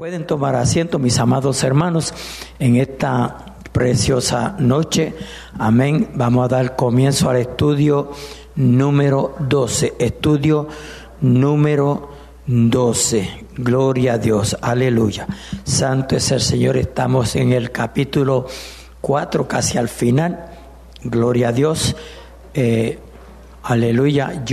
Pueden tomar asiento, mis amados hermanos, en esta preciosa noche. Amén. Vamos a dar comienzo al estudio número 12. Estudio número 12. Gloria a Dios. Aleluya. Santo es el Señor. Estamos en el capítulo 4, casi al final. Gloria a Dios. Aleluya.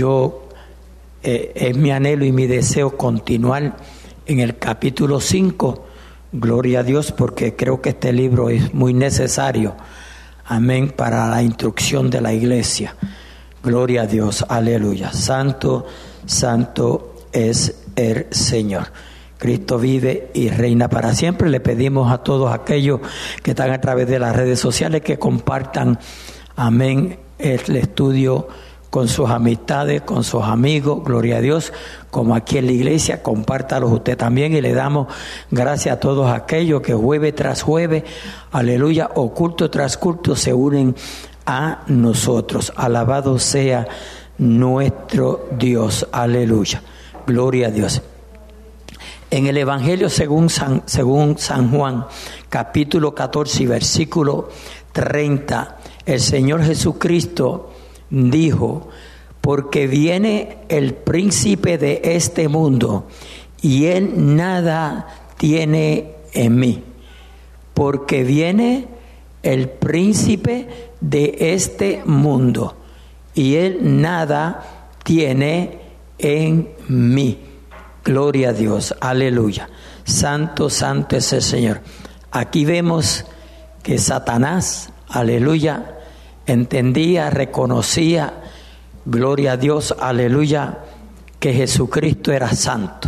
Es mi anhelo y mi deseo continuar en el capítulo 5, gloria a Dios, porque creo que este libro es muy necesario, amén, para la instrucción de la iglesia. Gloria a Dios, aleluya. Santo, santo es el Señor. Cristo vive y reina para siempre. Le pedimos a todos aquellos que están a través de las redes sociales que compartan, amén, el estudio con sus amistades, con sus amigos, gloria a Dios, como aquí en la iglesia, compártalos usted también, y le damos gracias a todos aquellos que jueves tras jueves, aleluya, o culto tras culto se unen a nosotros. Alabado sea nuestro Dios, aleluya, gloria a Dios. En el Evangelio según San Juan, capítulo 14 y versículo 30, el Señor Jesucristo dijo: porque viene el príncipe de este mundo y él nada tiene en mí. Porque viene el príncipe de este mundo y él nada tiene en mí. Gloria a Dios, aleluya. Santo, santo es el Señor. Aquí vemos que Satanás, aleluya, entendía, reconocía, gloria a Dios, aleluya, que Jesucristo era santo.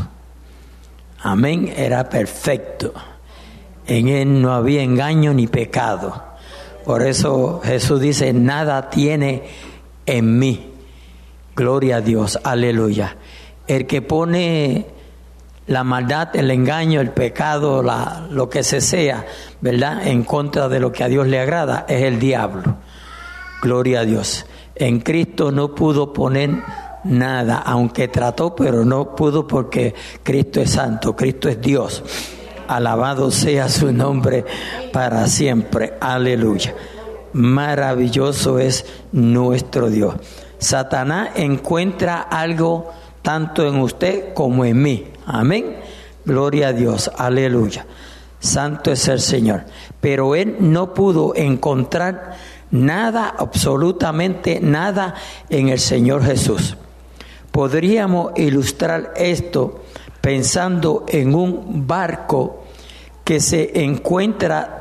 Amén, era perfecto. En él no había engaño ni pecado. Por eso Jesús dice: nada tiene en mí. Gloria a Dios, aleluya. El que pone la maldad, el engaño, el pecado, lo que se sea, ¿verdad?, en contra de lo que a Dios le agrada, es el diablo. Gloria a Dios. En Cristo no pudo poner nada, aunque trató, pero no pudo, porque Cristo es santo, Cristo es Dios. Alabado sea su nombre para siempre. Aleluya. Maravilloso es nuestro Dios. Satanás encuentra algo tanto en usted como en mí. Amén. Gloria a Dios. Aleluya. Santo es el Señor. Pero él no pudo encontrar nada, absolutamente nada, en el Señor Jesús. Podríamos ilustrar esto pensando en un barco que se encuentra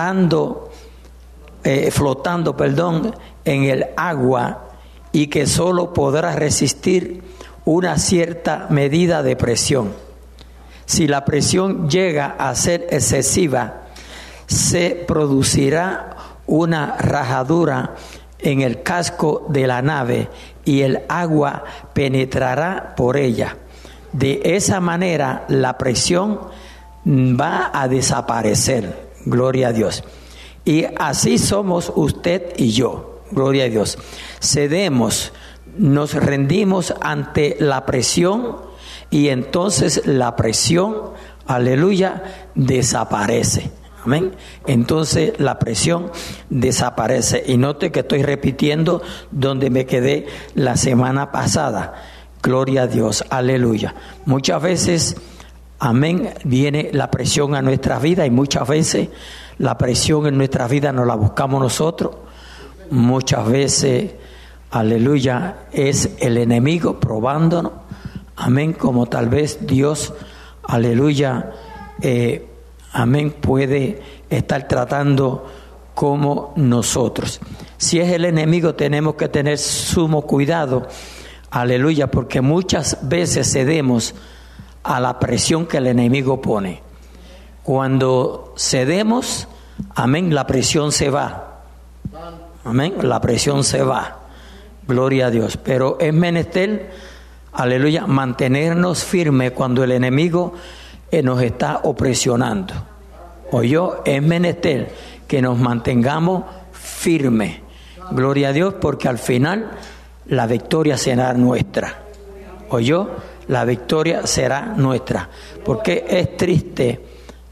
flotando en el agua, y que solo podrá resistir una cierta medida de presión. Si la presión llega a ser excesiva, se producirá una rajadura en el casco de la nave y el agua penetrará por ella. De esa manera la presión va a desaparecer. Gloria a Dios. Y así somos usted y yo. Gloria a Dios. Cedemos, nos rendimos ante la presión, y entonces la presión, aleluya, desaparece. Amén. Entonces la presión desaparece. Y note que estoy repitiendo donde me quedé la semana pasada. Gloria a Dios, aleluya. Muchas veces, amén, viene la presión a nuestra vida, y muchas veces la presión en nuestra vida no la buscamos nosotros. Muchas veces, aleluya, es el enemigo probándonos. Amén, como tal vez Dios, aleluya, amén, puede estar tratando como nosotros. Si es el enemigo, tenemos que tener sumo cuidado, aleluya, porque muchas veces cedemos a la presión que el enemigo pone. Cuando cedemos, amén, la presión se va. Amén, la presión se va. Gloria a Dios. Pero es menester, aleluya, mantenernos firmes cuando el enemigo nos está opresionando. Oyó, es menester que nos mantengamos firmes. Gloria a Dios, porque al final la victoria será nuestra. Oyó, la victoria será nuestra. Porque es triste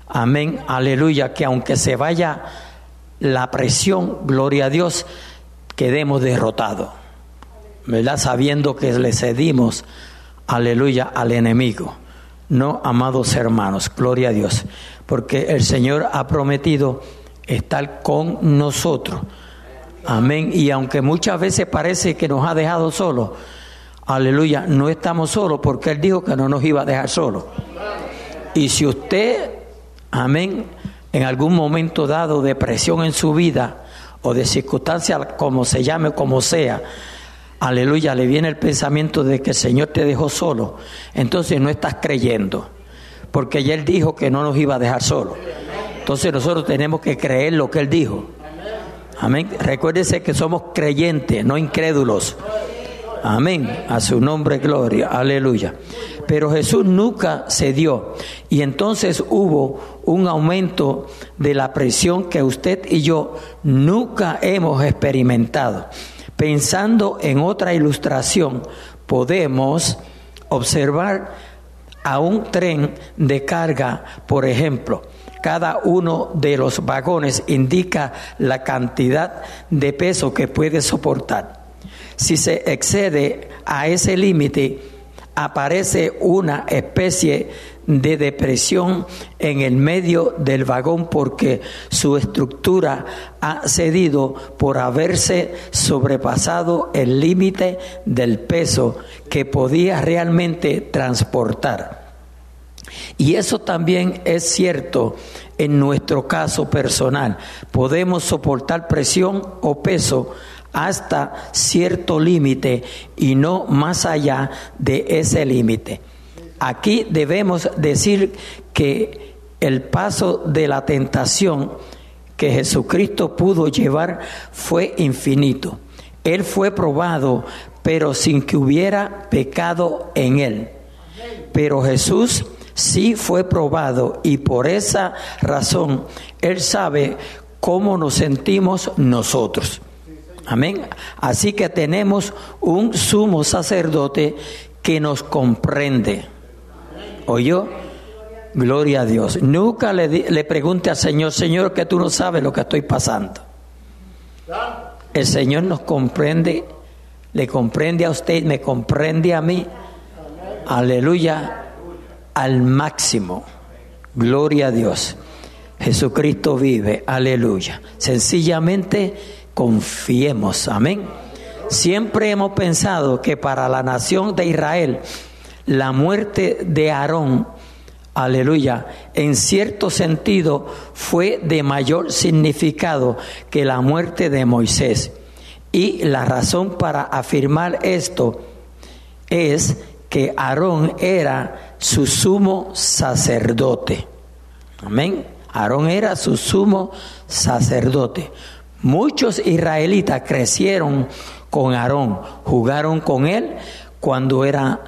Amén, aleluya, que aunque se vaya la presión, gloria a Dios, quedemos derrotados, ¿verdad? Sabiendo que le cedimos, aleluya, al enemigo. No, amados hermanos, gloria a Dios, porque el Señor ha prometido estar con nosotros. Amén. Y aunque muchas veces parece que nos ha dejado solos, aleluya, no estamos solos, porque Él dijo que no nos iba a dejar solos. Y si usted, amén, en algún momento dado de presión en su vida o de circunstancia, como se llame, como sea, aleluya, le viene el pensamiento de que el Señor te dejó solo, entonces no estás creyendo, porque ya Él dijo que no nos iba a dejar solos. Entonces nosotros tenemos que creer lo que Él dijo. Amén. Recuérdese que somos creyentes, no incrédulos. Amén. A su nombre, gloria. Aleluya. Pero Jesús nunca cedió. Y entonces hubo un aumento de la presión que usted y yo nunca hemos experimentado. Pensando en otra ilustración, podemos observar a un tren de carga, por ejemplo. Cada uno de los vagones indica la cantidad de peso que puede soportar. Si se excede a ese límite, aparece una especie de depresión en el medio del vagón porque su estructura ha cedido por haberse sobrepasado el límite del peso que podía realmente transportar. Y eso también es cierto en nuestro caso personal. Podemos soportar presión o peso hasta cierto límite y no más allá de ese límite. Aquí debemos decir que el paso de la tentación que Jesucristo pudo llevar fue infinito. Él fue probado, pero sin que hubiera pecado en él. Pero Jesús sí fue probado y por esa razón Él sabe cómo nos sentimos nosotros. Amén. Así que tenemos un sumo sacerdote que nos comprende. ¿Oyó? Gloria a Dios. Nunca le pregunte al Señor, Señor, que tú no sabes lo que estoy pasando. El Señor nos comprende, le comprende a usted, me comprende a mí. Aleluya. Al máximo. Gloria a Dios. Jesucristo vive. Aleluya. Sencillamente confiemos. Amén. Siempre hemos pensado que para la nación de Israel la muerte de Aarón, aleluya, en cierto sentido fue de mayor significado que la muerte de Moisés. Y la razón para afirmar esto es que Aarón era su sumo sacerdote. Amén. Aarón era su sumo sacerdote. Muchos israelitas crecieron con Aarón, jugaron con él cuando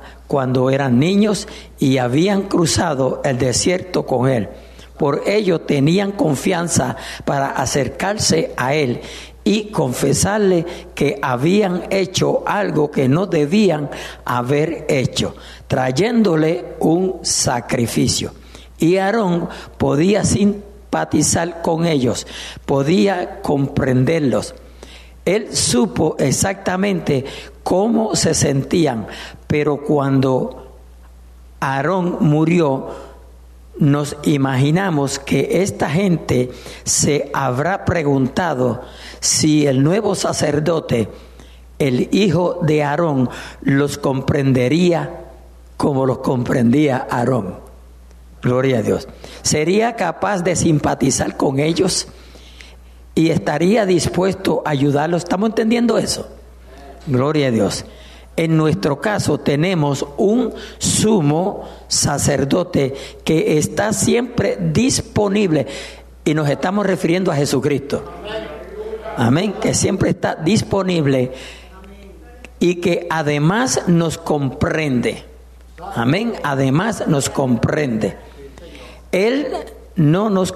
eran niños y habían cruzado el desierto con él. Por ello tenían confianza para acercarse a él y confesarle que habían hecho algo que no debían haber hecho, trayéndole un sacrificio. Y Aarón podía simpatizar con ellos, podía comprenderlos. Él supo exactamente cómo se sentían, pero cuando Aarón murió, nos imaginamos que esta gente se habrá preguntado si el nuevo sacerdote, el hijo de Aarón, los comprendería como los comprendía Aarón. Gloria a Dios. ¿Sería capaz de simpatizar con ellos y estaría dispuesto a ayudarlos? ¿Estamos entendiendo eso? Gloria a Dios. En nuestro caso tenemos un sumo sacerdote que está siempre disponible y nos estamos refiriendo a Jesucristo. Amén, que siempre está disponible y que además nos comprende. Amén, además nos comprende. Él no nos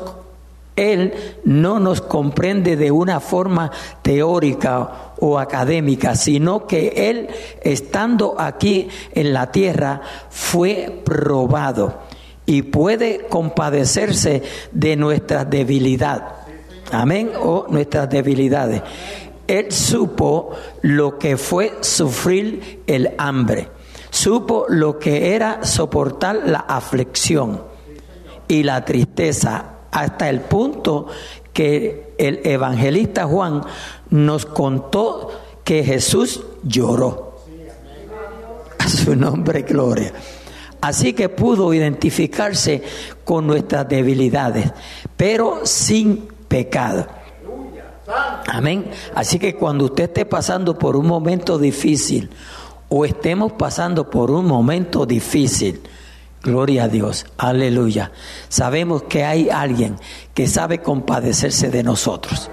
comprende de una forma teórica o académica, sino que Él, estando aquí en la tierra, fue probado y puede compadecerse de nuestras debilidades. Amén, o nuestras debilidades. Él supo lo que fue sufrir el hambre, supo lo que era soportar la aflicción y la tristeza, hasta el punto que el evangelista Juan nos contó que Jesús lloró. A su nombre, gloria. Así que pudo identificarse con nuestras debilidades, pero sin pecado. Amén. Así que cuando usted esté pasando por un momento difícil, o estemos pasando por un momento difícil, gloria a Dios, aleluya, sabemos que hay alguien que sabe compadecerse de nosotros.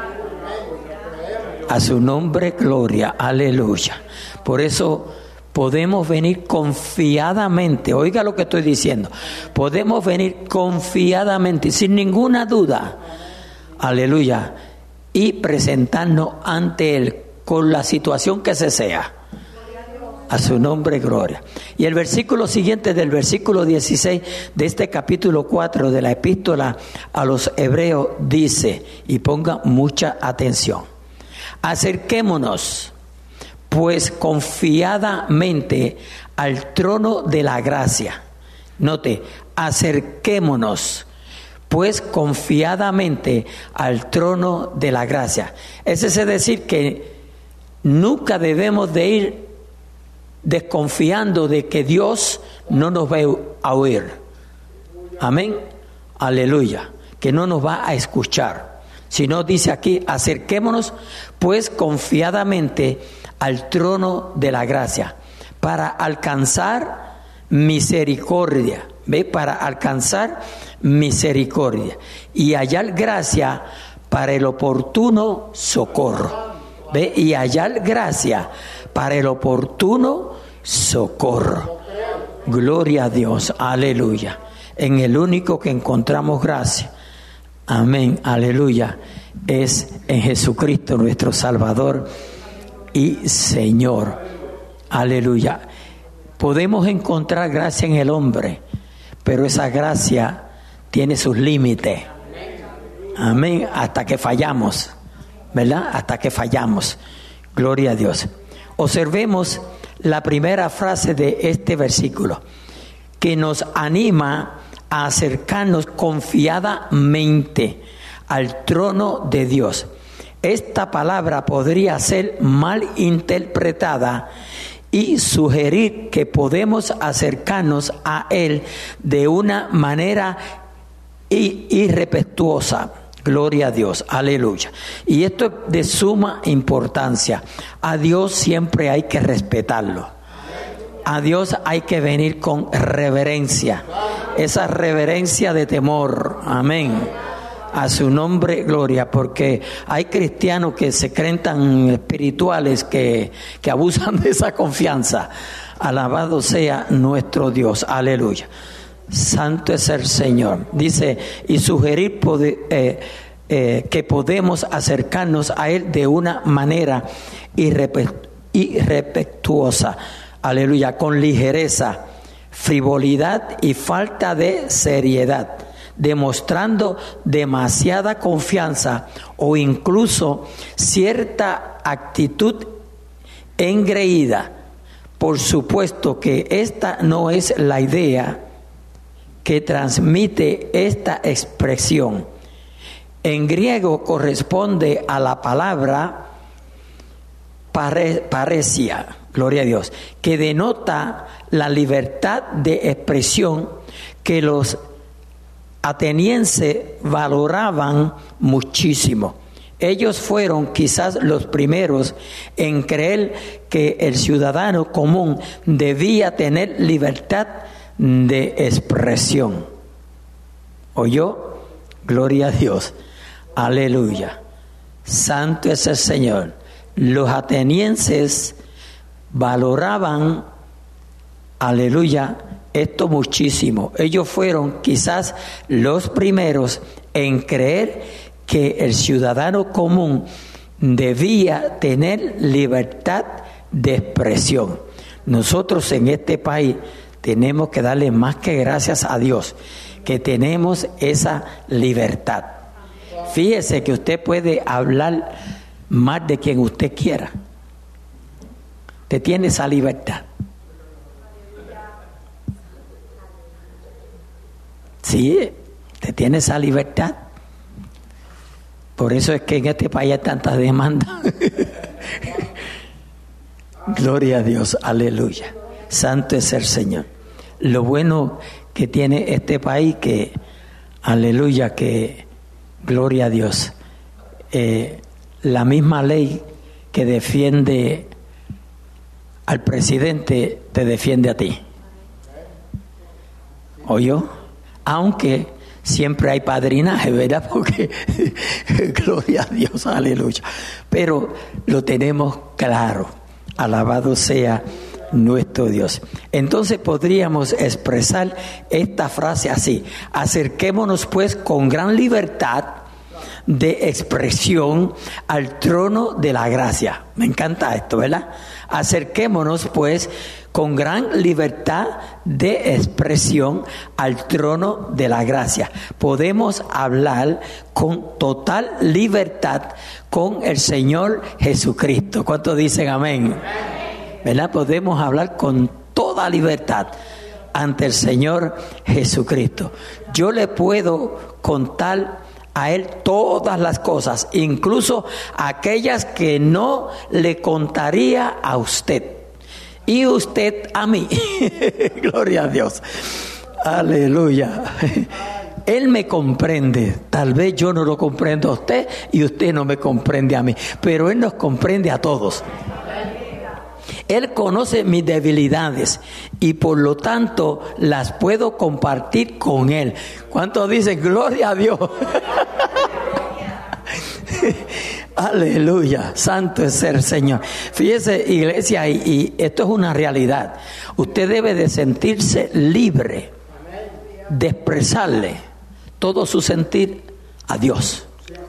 A su nombre, gloria, aleluya. Por eso podemos venir confiadamente, oiga lo que estoy diciendo, podemos venir confiadamente, sin ninguna duda, aleluya, y presentarnos ante Él con la situación que se sea. A su nombre, gloria. Y el versículo siguiente, del versículo 16 de este capítulo 4 de la epístola a los Hebreos, dice, y ponga mucha atención: acerquémonos pues confiadamente al trono de la gracia. Note, acerquémonos pues confiadamente al trono de la gracia. Es decir, que nunca debemos de ir desconfiando de que Dios no nos va a oír. Amén, aleluya, que no nos va a escuchar. Sino dice aquí, acerquémonos pues confiadamente al trono de la gracia para alcanzar misericordia. ¿Ve? Para alcanzar misericordia y hallar gracia para el oportuno socorro. ¿Ve? Y hallar gracia para el oportuno socorro. Gloria a Dios, aleluya. En el único que encontramos gracia, amén, aleluya, es en Jesucristo nuestro Salvador y Señor, aleluya. Podemos encontrar gracia en el hombre, pero esa gracia tiene sus límites, amén, hasta que fallamos, ¿verdad? Hasta que fallamos, gloria a Dios. Observemos la primera frase de este versículo, que nos anima a acercarnos confiadamente al trono de Dios. Esta palabra podría ser mal interpretada y sugerir que podemos acercarnos a Él de una manera irrespetuosa. Gloria a Dios, aleluya. Y esto es de suma importancia. A Dios siempre hay que respetarlo. A Dios hay que venir con reverencia. Esa reverencia de temor. Amén. A su nombre, gloria, porque hay cristianos que se creen tan espirituales que abusan de esa confianza. Alabado sea nuestro Dios, aleluya. Santo es el Señor. Dice, y sugerir que podemos acercarnos a Él de una manera irrespetuosa, aleluya, con ligereza, frivolidad y falta de seriedad, demostrando demasiada confianza o incluso cierta actitud engreída. Por supuesto que esta no es la idea que transmite esta expresión. En griego corresponde a la palabra paresia, gloria a Dios, que denota la libertad de expresión que los atenienses valoraban muchísimo. Ellos fueron quizás los primeros en creer que el ciudadano común debía tener libertad de expresión. ¿Oyó? Gloria a Dios. Aleluya. Santo es el Señor. Los atenienses valoraban, aleluya, esto muchísimo. Ellos fueron quizás los primeros en creer que el ciudadano común debía tener libertad de expresión. Nosotros en este país tenemos que darle más que gracias a Dios, que tenemos esa libertad. Fíjese que usted puede hablar más de quien usted quiera. Usted tiene esa libertad. Sí, usted tiene esa libertad. Por eso es que en este país hay tantas demandas. Gloria a Dios, aleluya. Santo es el Señor. Lo bueno que tiene este país, que, aleluya, que, gloria a Dios, la misma ley que defiende al presidente, te defiende a ti. ¿Oyó? Aunque siempre hay padrinaje, ¿verdad? Porque, gloria a Dios, aleluya. Pero lo tenemos claro. Alabado sea nuestro Dios. Entonces podríamos expresar esta frase así: acerquémonos pues con gran libertad de expresión al trono de la gracia. Me encanta esto, ¿verdad? Acerquémonos pues con gran libertad de expresión al trono de la gracia. Podemos hablar con total libertad con el Señor Jesucristo. ¿Cuántos dicen amén? ¿Verdad? Podemos hablar con toda libertad ante el Señor Jesucristo. Yo le puedo contar a Él todas las cosas, incluso aquellas que no le contaría a usted. Y usted a mí. Gloria a Dios. Aleluya. Él me comprende. Tal vez yo no lo comprendo a usted y usted no me comprende a mí. Pero Él nos comprende a todos. Él conoce mis debilidades y por lo tanto las puedo compartir con Él. ¿Cuántos dicen gloria a Dios? Aleluya, santo es el Señor. Fíjese, iglesia, y esto es una realidad. Usted debe de sentirse libre de expresarle todo su sentir a Dios.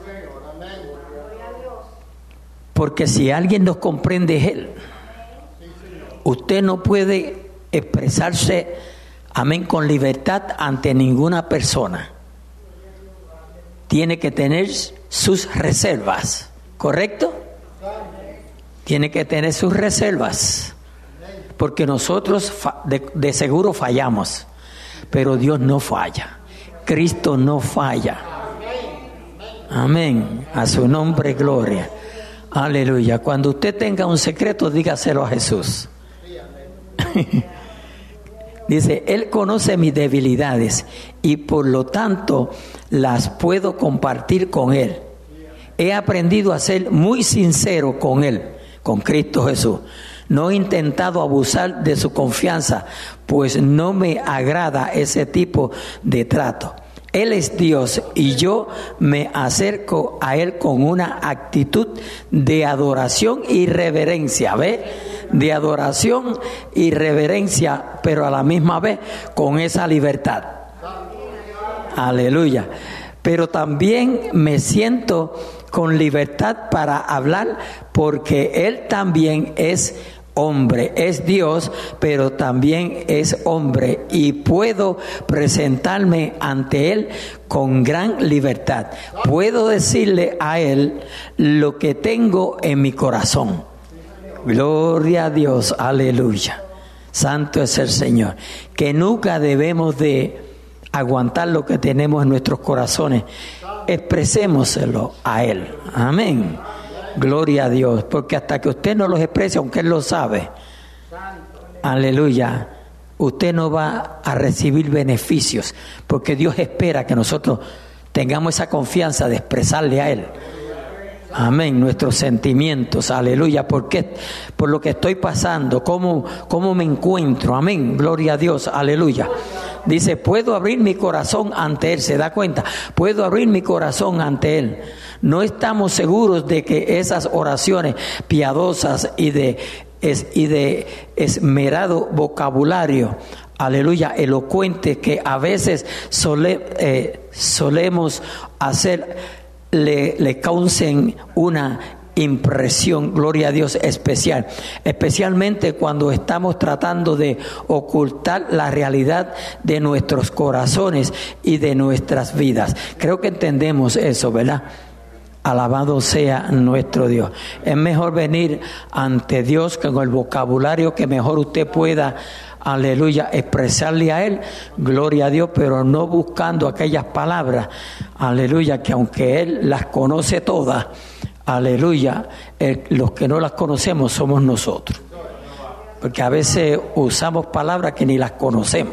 Porque si alguien nos comprende es Él. Usted no puede expresarse, amén, con libertad ante ninguna persona. Tiene que tener sus reservas, ¿correcto? Tiene que tener sus reservas, porque nosotros de seguro fallamos, pero Dios no falla, Cristo no falla. Amén, a su nombre gloria. Aleluya. Cuando usted tenga un secreto, dígaselo a Jesús. Dice, Él conoce mis debilidades y por lo tanto las puedo compartir con Él. He aprendido a ser muy sincero con Él, con Cristo Jesús. No he intentado abusar de su confianza, pues no me agrada ese tipo de trato. Él es Dios y yo me acerco a Él con una actitud de adoración y reverencia, ¿ve? De adoración y reverencia, pero a la misma vez con esa libertad. Aleluya. Pero también me siento con libertad para hablar porque Él también es hombre, es Dios, pero también es hombre y puedo presentarme ante Él con gran libertad. Puedo decirle a Él lo que tengo en mi corazón. Gloria a Dios, aleluya. Santo es el Señor. Que nunca debemos de aguantar lo que tenemos en nuestros corazones. Expresémoselo a Él. Amén. Gloria a Dios, porque hasta que usted no los exprese, aunque Él lo sabe, aleluya, usted no va a recibir beneficios, porque Dios espera que nosotros tengamos esa confianza de expresarle a Él. Amén, nuestros sentimientos, aleluya, porque por lo que estoy pasando, cómo me encuentro, amén, gloria a Dios, aleluya. Dice, puedo abrir mi corazón ante Él, ¿se da cuenta? Puedo abrir mi corazón ante Él. No estamos seguros de que esas oraciones piadosas y de esmerado vocabulario, aleluya, elocuente, que a veces solemos hacer, le causen una impresión, gloria a Dios, especial. Especialmente cuando estamos tratando de ocultar la realidad de nuestros corazones y de nuestras vidas. Creo que entendemos eso, ¿verdad? Alabado sea nuestro Dios. Es mejor venir ante Dios con el vocabulario que mejor usted pueda, aleluya, expresarle a Él, gloria a Dios, pero no buscando aquellas palabras, aleluya, que aunque Él las conoce todas, aleluya, los que no las conocemos somos nosotros. Porque a veces usamos palabras que ni las conocemos.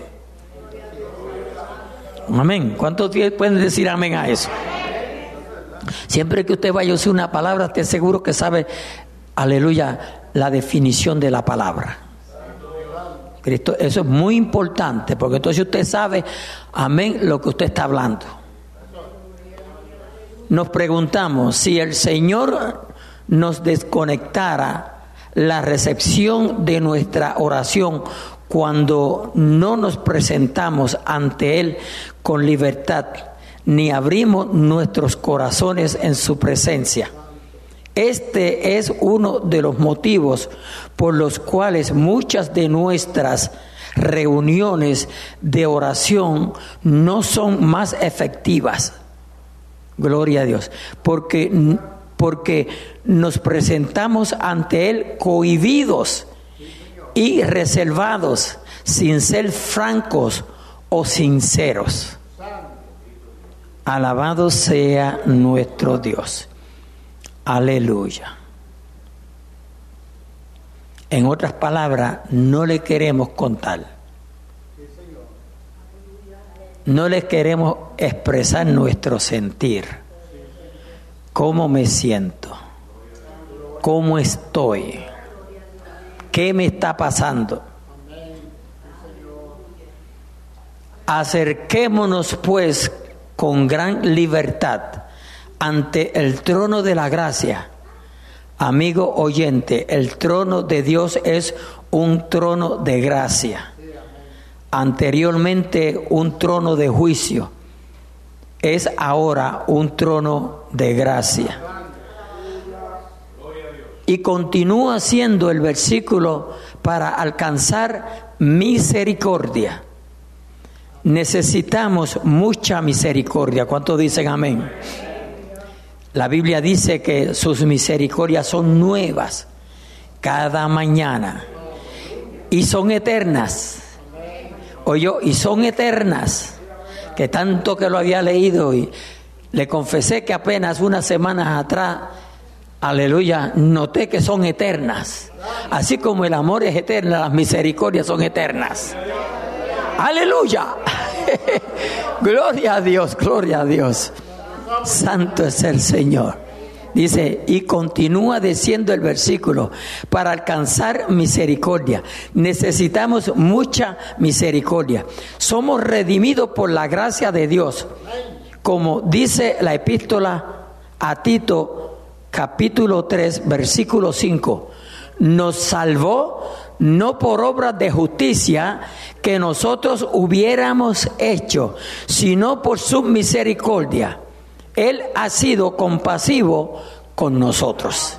Amén. ¿Cuántos pueden decir amén a eso? Siempre que usted vaya a usar una palabra, esté seguro que sabe, aleluya, la definición de la palabra. Cristo, eso es muy importante, porque entonces usted sabe, amén, lo que usted está hablando. Nos preguntamos, si el Señor nos desconectara la recepción de nuestra oración cuando no nos presentamos ante Él con libertad, ni abrimos nuestros corazones en su presencia. Este es uno de los motivos por los cuales muchas de nuestras reuniones de oración no son más efectivas. Gloria a Dios. Porque nos presentamos ante Él cohibidos y reservados, sin ser francos o sinceros. Alabado sea nuestro Dios. Aleluya. En otras palabras, no le queremos contar. No le queremos expresar nuestro sentir. ¿Cómo me siento? ¿Cómo estoy? ¿Qué me está pasando? Acerquémonos pues con gran libertad ante el trono de la gracia. Amigo oyente, el trono de Dios es un trono de gracia. Anteriormente un trono de juicio, es ahora un trono de gracia. Y continúa siendo el versículo: para alcanzar misericordia. Necesitamos mucha misericordia. ¿Cuántos dicen amén? La Biblia dice que sus misericordias son nuevas cada mañana y son eternas. Oye, y son eternas, que tanto que lo había leído y le confesé que apenas unas semanas atrás, aleluya, noté que son eternas. Así como el amor es eterno, las misericordias son eternas. Aleluya. Gloria a Dios, gloria a Dios. Santo es el Señor. Dice, y continúa diciendo el versículo: para alcanzar misericordia. Necesitamos mucha misericordia. Somos redimidos por la gracia de Dios. Como dice la epístola a Tito, capítulo 3, versículo 5. Nos salvó no por obras de justicia que nosotros hubiéramos hecho, sino por su misericordia. Él ha sido compasivo con nosotros.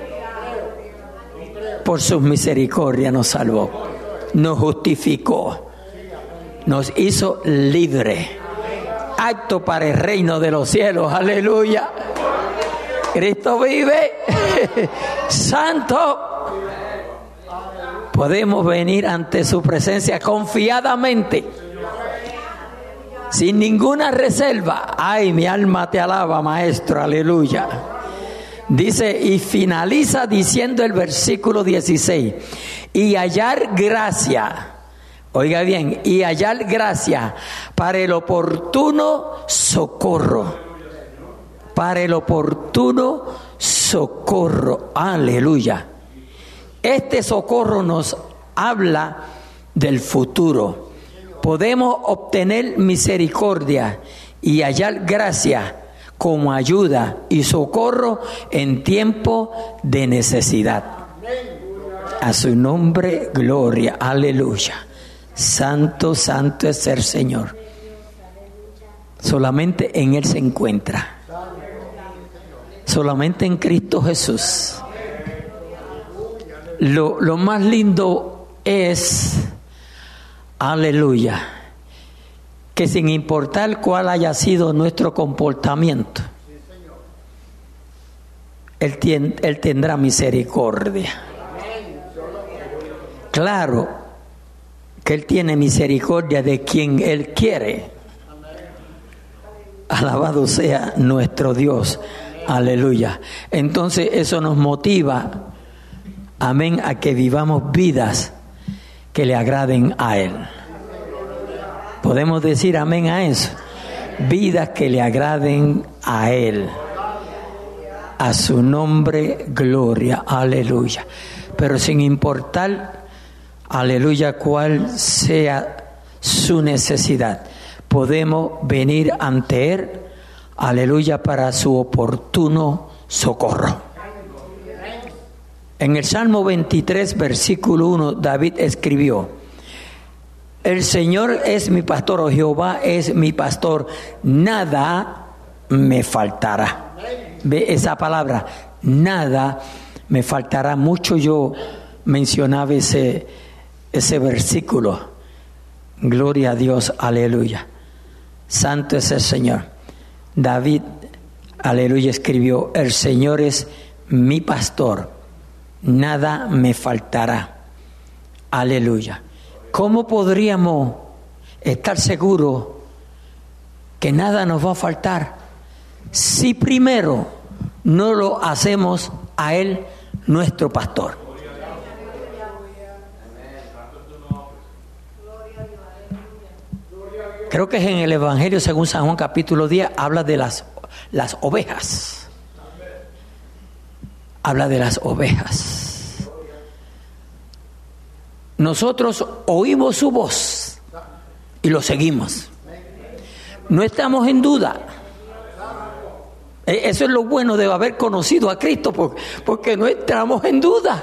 Por su misericordia nos salvó, nos justificó, nos hizo libre, apto para el reino de los cielos. Aleluya. Cristo vive. Santo. Podemos venir ante su presencia confiadamente, sin ninguna reserva. Ay, mi alma te alaba, Maestro, aleluya. Dice, y finaliza diciendo el versículo 16, y hallar gracia, oiga bien, y hallar gracia para el oportuno socorro. Para el oportuno socorro, aleluya. Este socorro nos habla del futuro. Podemos obtener misericordia y hallar gracia como ayuda y socorro en tiempo de necesidad. A su nombre, gloria, aleluya. Santo, santo es el Señor. Solamente en Él se encuentra. solamente en Cristo Jesús. Lo más lindo es, aleluya, que sin importar cuál haya sido nuestro comportamiento, Él tendrá misericordia. Claro que Él tiene misericordia de quien Él quiere. Alabado sea nuestro Dios. Aleluya. Entonces eso nos motiva, amén, a que vivamos vidas que le agraden a Él. Podemos decir amén a eso. Vidas que le agraden a Él. A su nombre, gloria. Aleluya. Pero sin importar, aleluya, cuál sea su necesidad, podemos venir ante Él, aleluya, para su oportuno socorro. En el Salmo 23, versículo 1, David escribió: el Señor es mi pastor, o Jehová es mi pastor, nada me faltará. Ve esa palabra, nada me faltará. Mucho yo mencionaba ese versículo. Gloria a Dios, aleluya. Santo es el Señor. David, aleluya, escribió: el Señor es mi pastor, nada me faltará. Aleluya. ¿Cómo podríamos estar seguros que nada nos va a faltar si primero no lo hacemos a Él nuestro pastor? Creo que es en el Evangelio según San Juan capítulo 10, habla de las ovejas. Habla de las ovejas. Nosotros oímos su voz y lo seguimos. No estamos en duda. Eso es lo bueno de haber conocido a Cristo, porque no estamos en duda.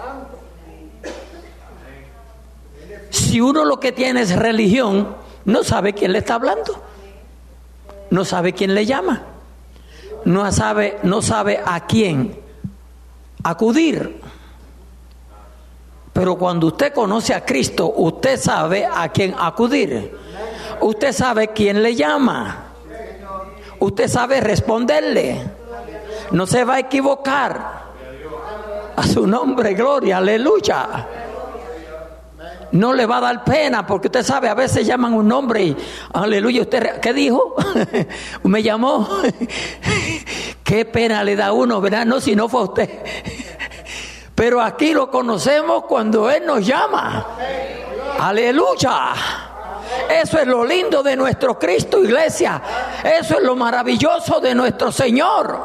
Si uno lo que tiene es religión, no sabe quién le está hablando, no sabe quién le llama, no sabe a quién acudir. Pero cuando usted conoce a Cristo, usted sabe a quién acudir. Usted sabe quién le llama. Usted sabe responderle. No se va a equivocar. A su nombre, gloria, aleluya. No le va a dar pena, porque usted sabe, a veces llaman un nombre y aleluya, usted, ¿qué dijo? Me llamó. Qué pena le da a uno, ¿verdad? No, si no fue usted. Pero aquí lo conocemos cuando Él nos llama. Aleluya. Eso es lo lindo de nuestro Cristo, iglesia. Eso es lo maravilloso de nuestro Señor.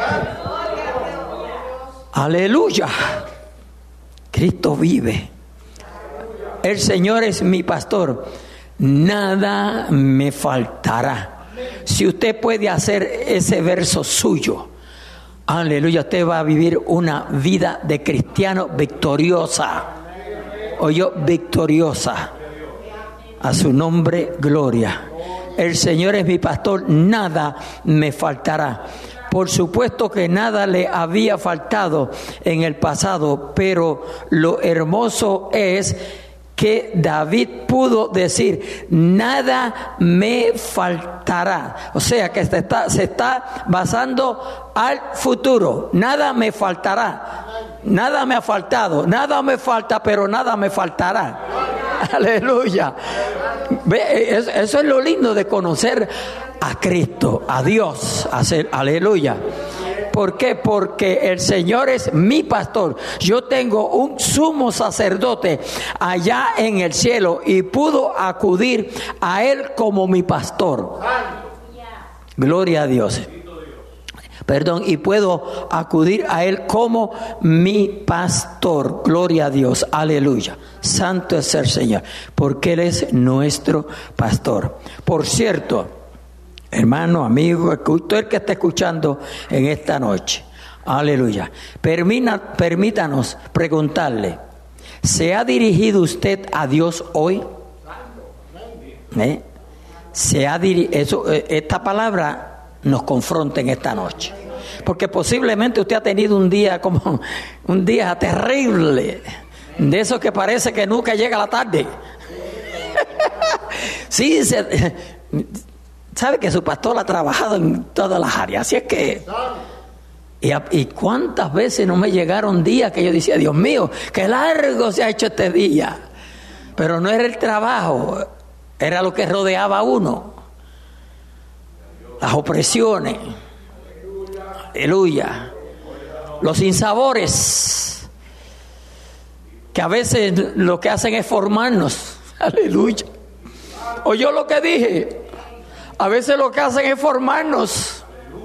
Aleluya. Cristo vive. El Señor es mi pastor, nada me faltará. Si usted puede hacer ese verso suyo, aleluya, usted va a vivir una vida de cristiano victoriosa. Oye, victoriosa. A su nombre, gloria. El Señor es mi pastor, nada me faltará. Por supuesto que nada le había faltado en el pasado, pero lo hermoso es que David pudo decir: nada me faltará. O sea que se está basando al futuro. Nada me faltará. Nada me ha faltado. Nada me falta, pero nada me faltará. Aleluya. Eso es lo lindo de conocer a Cristo, a Dios. Aleluya. ¿Por qué? Porque el Señor es mi pastor. Yo tengo un sumo sacerdote allá en el cielo y pudo acudir a Él como mi pastor. Gloria a Dios. Perdón, y puedo acudir a Él como mi pastor. Gloria a Dios. Aleluya. Santo es el Señor, porque Él es nuestro pastor. Por cierto, hermano, amigo, usted que está escuchando en esta noche, aleluya, permítanos preguntarle: ¿se ha dirigido usted a Dios hoy? Esta palabra nos confronta en esta noche. Porque posiblemente usted ha tenido un día terrible, de esos que parece que nunca llega la tarde. Sí, sabe que su pastor ha trabajado en todas las áreas, así es que... Y cuántas veces no me llegaron días que yo decía, Dios mío, qué largo se ha hecho este día. Pero no era el trabajo, era lo que rodeaba a uno. Las opresiones. Aleluya. Los sinsabores, que a veces lo que hacen es formarnos. Aleluya. ¿Oyó lo que dije? A veces lo que hacen es formarnos.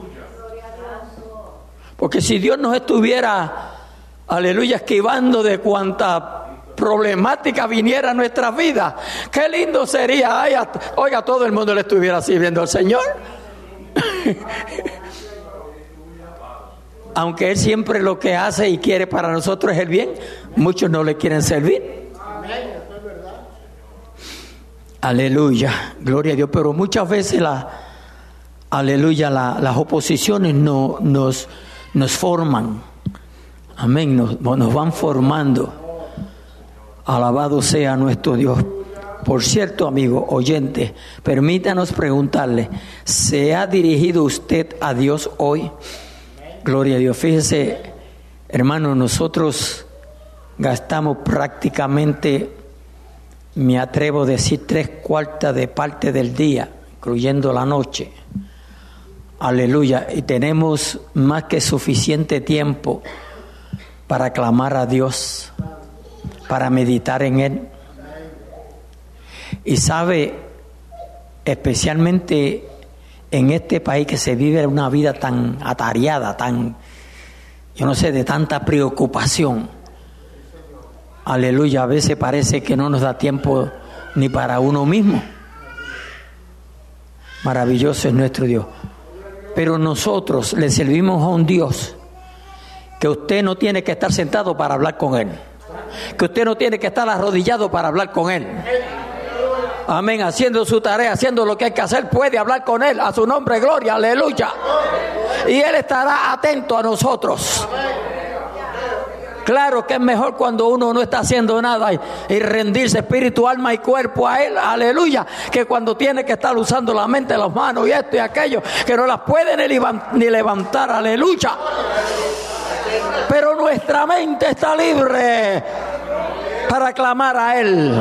Porque si Dios nos estuviera, aleluya, esquivando de cuanta problemática viniera a nuestra vida, qué lindo sería. Ay, oiga, todo el mundo le estuviera sirviendo al Señor. Aunque Él siempre lo que hace y quiere para nosotros es el bien, muchos no le quieren servir. Aleluya, gloria a Dios. Pero muchas veces las oposiciones nos forman. Amén, nos van formando. Alabado sea nuestro Dios. Por cierto, amigo oyente, permítanos preguntarle, ¿se ha dirigido usted a Dios hoy? Gloria a Dios. Fíjese, hermano, nosotros gastamos prácticamente, me atrevo a decir, 3/4 de parte del día, incluyendo la noche. Aleluya. Y tenemos más que suficiente tiempo para clamar a Dios, para meditar en Él. Y sabe, especialmente en este país que se vive una vida tan atareada, yo no sé, de tanta preocupación. Aleluya, a veces parece que no nos da tiempo ni para uno mismo. Maravilloso es nuestro Dios. Pero nosotros le servimos a un Dios que usted no tiene que estar sentado para hablar con Él, que usted no tiene que estar arrodillado para hablar con Él. Amén, haciendo su tarea, haciendo lo que hay que hacer, puede hablar con Él. A su nombre, gloria, aleluya. Y Él estará atento a nosotros. Claro que es mejor cuando uno no está haciendo nada y rendirse espíritu, alma y cuerpo a Él, aleluya, que cuando tiene que estar usando la mente, las manos y esto y aquello, que no las puede ni levantar, aleluya. Pero nuestra mente está libre para clamar a Él.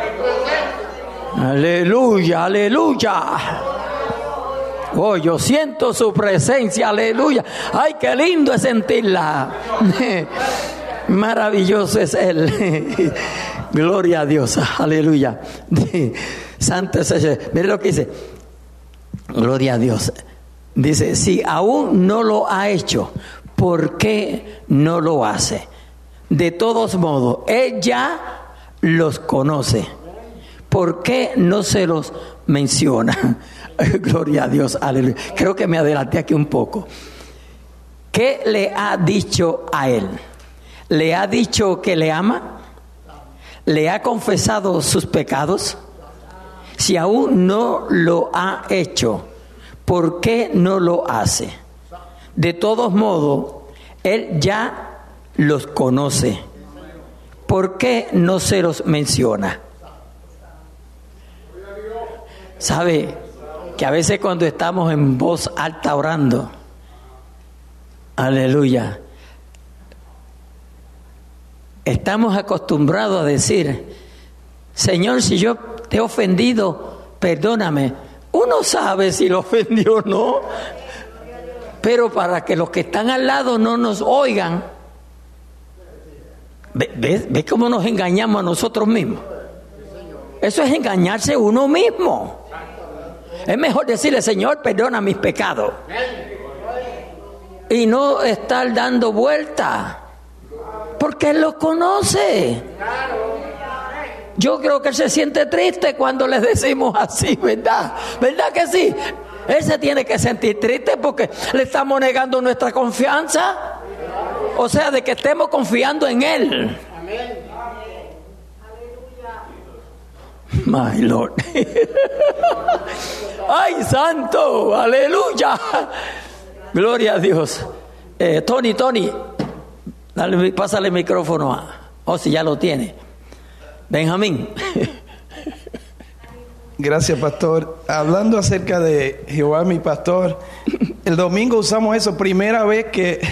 Aleluya, aleluya. Oh, yo siento su presencia, aleluya. Ay, qué lindo es sentirla. Maravilloso es Él. Gloria a Dios, aleluya. Santo es Él. Mire lo que dice. Gloria a Dios. Dice, si aún no lo ha hecho, ¿por qué no lo hace? De todos modos, Él ya los conoce. ¿Por qué no se los menciona? Gloria a Dios, aleluya. Creo que me adelanté aquí un poco. ¿Qué le ha dicho a Él? ¿Le ha dicho que le ama? ¿Le ha confesado sus pecados? Si aún no lo ha hecho, ¿por qué no lo hace? De todos modos, Él ya los conoce. ¿Por qué no se los menciona? ¿Sabe que a veces cuando estamos en voz alta orando, aleluya, estamos acostumbrados a decir, Señor, si yo te he ofendido, perdóname? Uno sabe si lo ofendió o no, pero para que los que están al lado no nos oigan, ¿ves cómo nos engañamos a nosotros mismos? Eso es engañarse uno mismo. Es mejor decirle, Señor, perdona mis pecados, y no estar dando vuelta, porque Él los conoce. Yo creo que Él se siente triste cuando les decimos así, ¿verdad? ¿Verdad que sí? Él se tiene que sentir triste porque le estamos negando nuestra confianza. O sea, de que estemos confiando en Él. My Lord. ¡Ay, santo! ¡Aleluya! Gloria a Dios. Tony, pásale el micrófono a... si ya lo tiene. Benjamín. Gracias, pastor. Hablando acerca de Jehová mi pastor, el domingo usamos eso, primera vez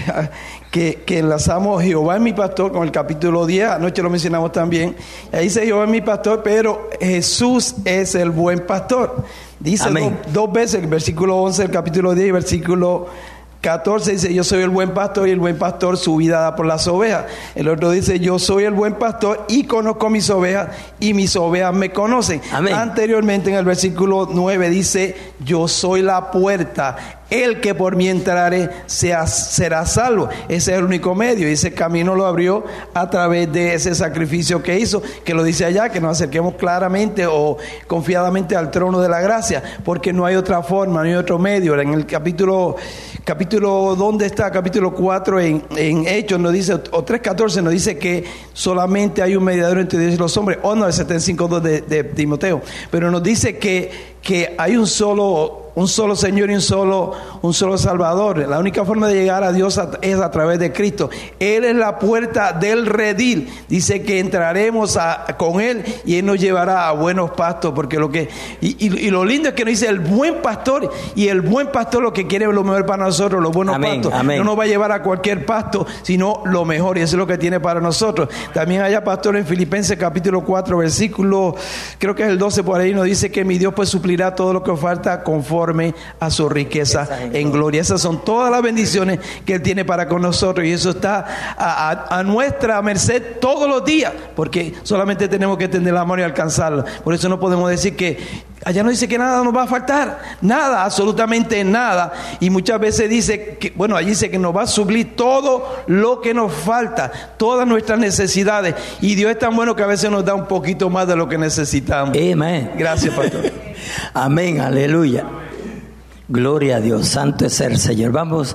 que enlazamos Jehová es mi pastor con el capítulo 10, anoche lo mencionamos también. Ahí dice Jehová es mi pastor, pero Jesús es el buen pastor. Dice dos veces, el versículo 11 del capítulo 10 y versículo 14 dice, yo soy el buen pastor y el buen pastor su vida da por las ovejas. El otro dice, yo soy el buen pastor y conozco mis ovejas y mis ovejas me conocen. Amén. Anteriormente en el versículo 9 dice, yo soy la puerta. El que por mí entrare será salvo. Ese es el único medio. Y ese camino lo abrió a través de ese sacrificio que hizo, que lo dice allá, que nos acerquemos claramente o confiadamente al trono de la gracia, porque no hay otra forma, no hay otro medio. En el capítulo ¿dónde está? Capítulo 4 en Hechos nos dice, o 3:14 nos dice que solamente hay un mediador entre Dios y los hombres, o no, el 75:2 de Timoteo, pero nos dice que hay un solo Señor y un solo Salvador. La única forma de llegar a Dios es a través de Cristo. Él es la puerta del redil. Dice que entraremos con Él y Él nos llevará a buenos pastos, porque lo lindo es que nos dice el buen pastor, y el buen pastor lo que quiere es lo mejor para nosotros, los buenos pastos. Amén. No nos va a llevar a cualquier pasto, sino lo mejor, y eso es lo que tiene para nosotros. También allá, pastor, en Filipenses capítulo 4, versículo, creo que es el 12 por ahí, nos dice que mi Dios pues suplirá todo lo que os falta conforme a su riqueza en gloria. Esas son todas las bendiciones que Él tiene para con nosotros, y eso está a nuestra merced todos los días, porque solamente tenemos que tender la mano y alcanzarlo. Por eso no podemos decir que allá no dice que nada nos va a faltar, nada, absolutamente nada. Y muchas veces dice que, allí dice que nos va a suplir todo lo que nos falta, todas nuestras necesidades, y Dios es tan bueno que a veces nos da un poquito más de lo que necesitamos. Amén. Gracias, pastor. Amén, aleluya. Gloria a Dios, santo es el Señor. Vamos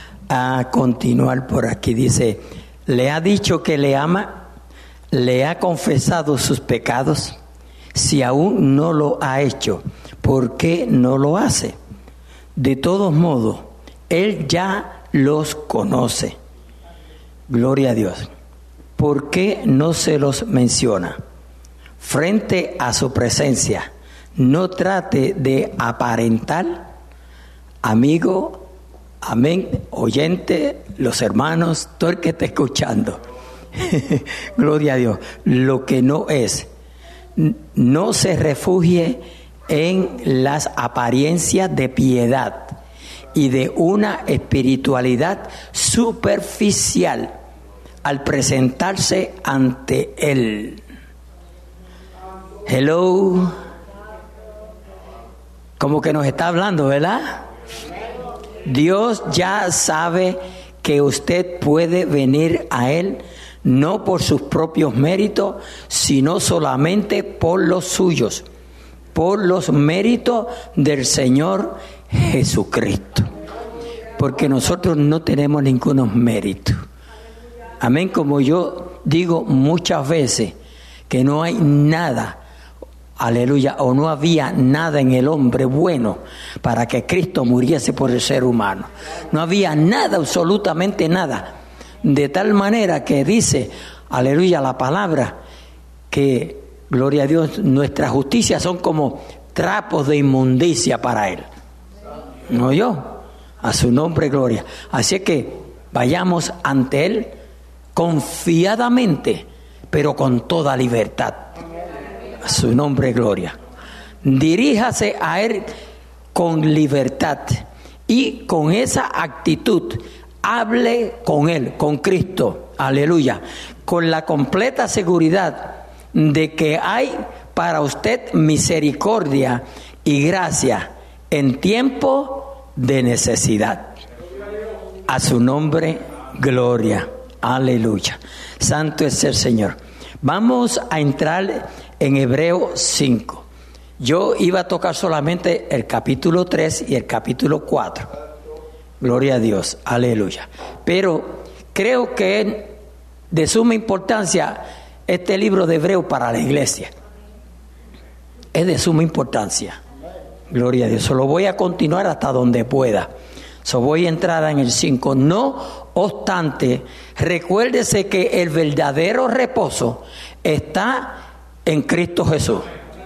a continuar por aquí. Dice, le ha dicho que le ama, le ha confesado sus pecados. Si aún no lo ha hecho, ¿por qué no lo hace? De todos modos, Él ya los conoce. Gloria a Dios. ¿Por qué no se los menciona? Frente a su presencia, no trate de aparentar. Amigo, amén, oyente, los hermanos, todo el que está escuchando. Gloria a Dios. Lo que no es, no se refugie en las apariencias de piedad y de una espiritualidad superficial al presentarse ante Él. Hello. Como que nos está hablando, ¿verdad? Dios ya sabe que usted puede venir a Él no por sus propios méritos, sino solamente por los suyos, por los méritos del Señor Jesucristo. Porque nosotros no tenemos ningunos méritos. Amén, como yo digo muchas veces, que no hay nada, aleluya, o no había nada en el hombre bueno para que Cristo muriese por el ser humano. No había nada, absolutamente nada. De tal manera que dice, aleluya, la palabra, que, gloria a Dios, nuestras justicias son como trapos de inmundicia para Él. ¿No yo? A su nombre, gloria. Así que vayamos ante Él confiadamente, pero con toda libertad. A su nombre, gloria. Diríjase a Él con libertad y con esa actitud hable con Él, con Cristo, aleluya, con la completa seguridad de que hay para usted misericordia y gracia en tiempo de necesidad. A su nombre, gloria, aleluya. Santo es el Señor. Vamos a entrar en Hebreos 5. Yo iba a tocar solamente el capítulo 3 y el capítulo 4. Gloria a Dios, aleluya. Pero creo que es de suma importancia este libro de Hebreos para la iglesia. Es de suma importancia. Gloria a Dios. Lo voy a continuar hasta donde pueda. Voy a entrar en el 5. No obstante, recuérdese que el verdadero reposo está en Cristo Jesús.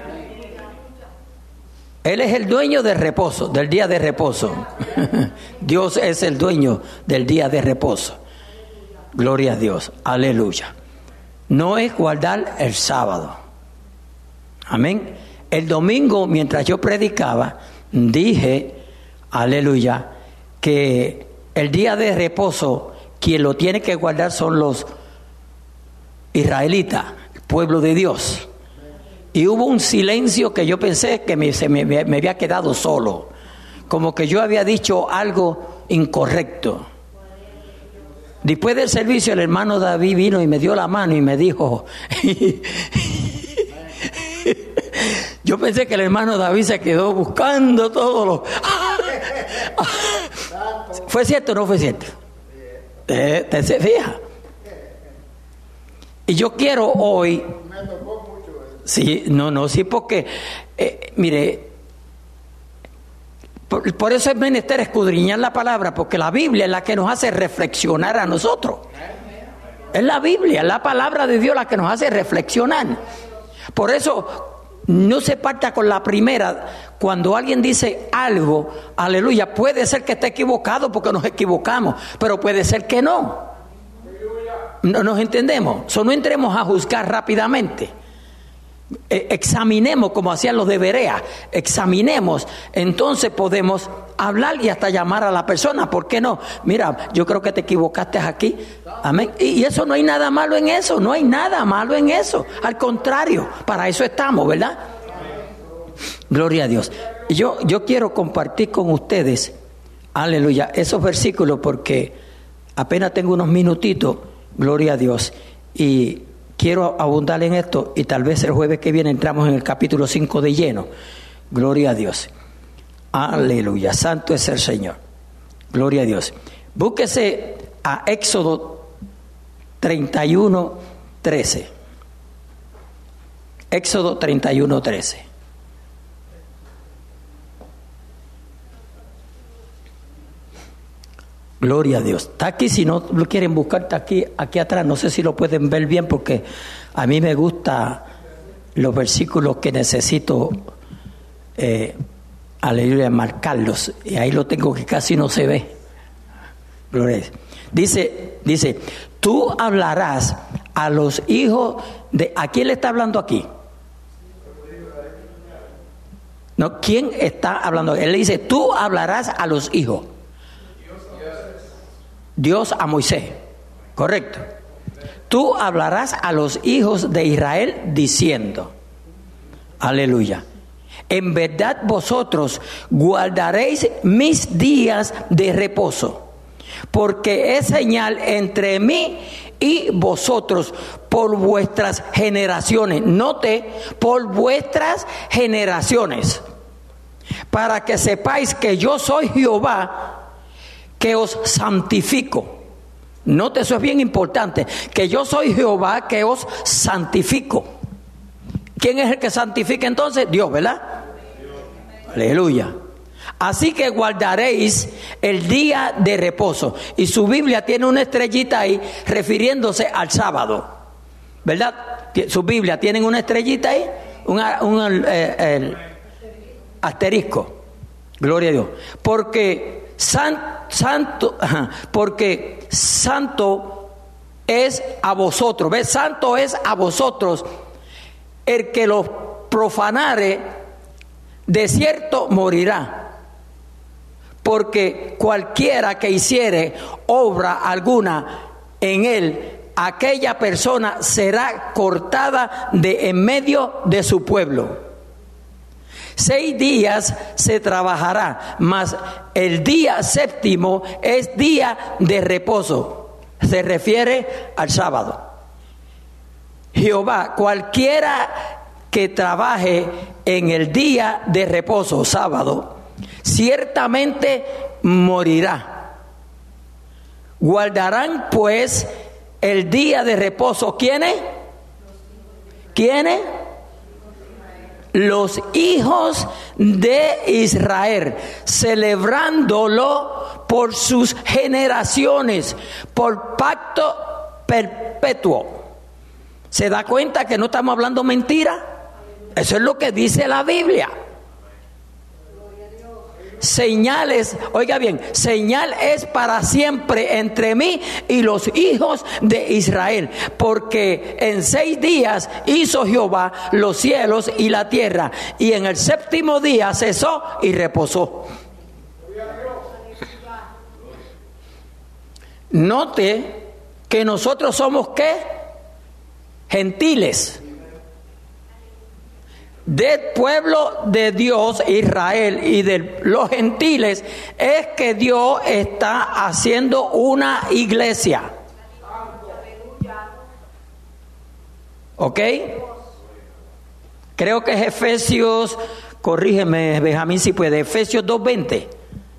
Él es el dueño del reposo, del día de reposo. Dios es el dueño del día de reposo. Gloria a Dios. Aleluya. No es guardar el sábado. Amén. El domingo, mientras yo predicaba, dije, aleluya, que el día de reposo, quien lo tiene que guardar son los israelitas, el pueblo de Dios. Y hubo un silencio que yo pensé que me había quedado solo, como que yo había dicho algo incorrecto. Después del servicio el hermano David vino y me dio la mano y me dijo, yo pensé que el hermano David se quedó buscando todo lo... ¿Fue cierto o no fue cierto? ¿Te fijas? Y yo quiero hoy... Sí, sí, porque, mire, por eso es menester escudriñar la palabra, porque la Biblia es la que nos hace reflexionar a nosotros. Es la Biblia, la palabra de Dios la que nos hace reflexionar. Por eso no se parta con la primera. Cuando alguien dice algo, aleluya, puede ser que esté equivocado porque nos equivocamos, pero puede ser que no. No nos entendemos. No entremos a juzgar rápidamente. Examinemos como hacían los de Berea, examinemos, entonces podemos hablar y hasta llamar a la persona. ¿Por qué no? Mira, yo creo que te equivocaste aquí. Amén. Y eso, no hay nada malo en eso, no hay nada malo en eso, al contrario, para eso estamos, ¿verdad? Gloria a Dios. Yo quiero compartir con ustedes, aleluya, esos versículos porque apenas tengo unos minutitos, gloria a Dios, y quiero abundar en esto y tal vez el jueves que viene entramos en el capítulo 5 de lleno. Gloria a Dios. Aleluya. Santo es el Señor. Gloria a Dios. Búsquese a Éxodo 31:13. Éxodo 31:13. Gloria a Dios. Está aquí, si no lo quieren buscar, está aquí atrás. No sé si lo pueden ver bien porque a mí me gustan los versículos que necesito, aleluya, marcarlos. Y ahí lo tengo que casi no se ve. Gloria a Dios. Dice, tú hablarás a los hijos de... ¿A quién le está hablando aquí? No, ¿quién está hablando? Él le dice, tú hablarás a los hijos. Dios a Moisés, correcto. Tú hablarás a los hijos de Israel diciendo, aleluya, en verdad vosotros guardaréis mis días de reposo, porque es señal entre mí y vosotros por vuestras generaciones. Note, por vuestras generaciones, para que sepáis que yo soy Jehová, que os santifico. Note, eso es bien importante, que yo soy Jehová que os santifico. ¿Quién es el que santifica entonces? Dios, ¿verdad? Dios. Aleluya. Así que guardaréis el día de reposo. Y su Biblia tiene una estrellita ahí refiriéndose al sábado, ¿verdad? Su Biblia tiene una estrellita ahí, un asterisco. Gloria a Dios. Porque porque santo es a vosotros. ¿Ves? Santo es a vosotros. El que los profanare, de cierto morirá. Porque cualquiera que hiciere obra alguna en él, aquella persona será cortada de en medio de su pueblo. 6 días se trabajará, mas el día séptimo es día de reposo. Se refiere al sábado. Jehová, cualquiera que trabaje en el día de reposo, sábado, ciertamente morirá. Guardarán pues el día de reposo. ¿Quiénes? ¿Quiénes? Los hijos de Israel, celebrándolo por sus generaciones, por pacto perpetuo. ¿Se da cuenta que no estamos hablando mentira? Eso es lo que dice la Biblia. Señales, oiga bien, señal es para siempre entre mí y los hijos de Israel, porque en 6 días hizo Jehová los cielos y la tierra, y en el 7º día cesó y reposó. Note que nosotros somos ¿qué? Gentiles. Del pueblo de Dios, Israel, y de los gentiles, es que Dios está haciendo una iglesia. ¿Ok? Creo que es Efesios, corrígeme Benjamín si puede, Efesios 2:20.